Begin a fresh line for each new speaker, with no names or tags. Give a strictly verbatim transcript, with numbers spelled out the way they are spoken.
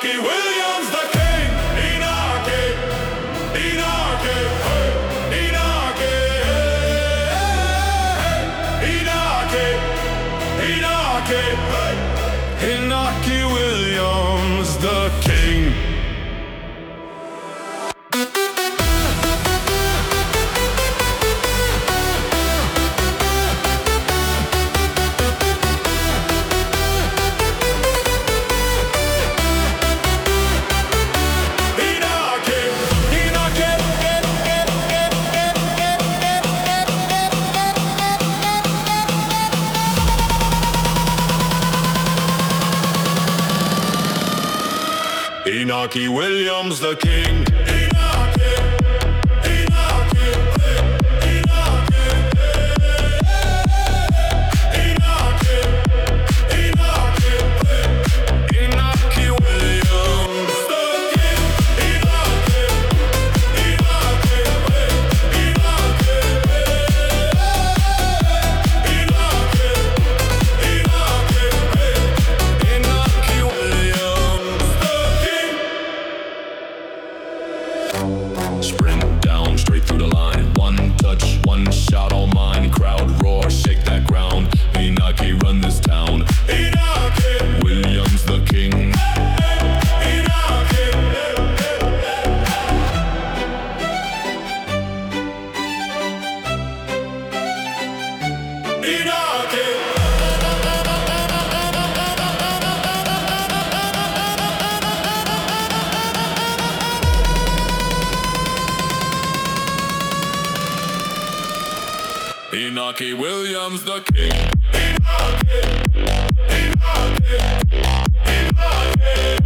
Inaki Williams, the king. Inaki, Inaki, hey. Inaki, hey. Inaki, Inaki, hey. Inaki Williams, the king. Inaki Williams, the king. Inaki, Inaki, Inaki, Inaki, Inaki, Inaki Williams, the king. Inaki, Inaki, Inaki, Inaki, Inaki, Inaki Williams, the king. Sprint down, straight through the line. One touch, one shot, all mine. Crowd roar, shake that ground. Inaki run this town. Inaki Williams, the king. Inaki. Inaki. Inaki Williams, the king. Inaki, Inaki, Inaki.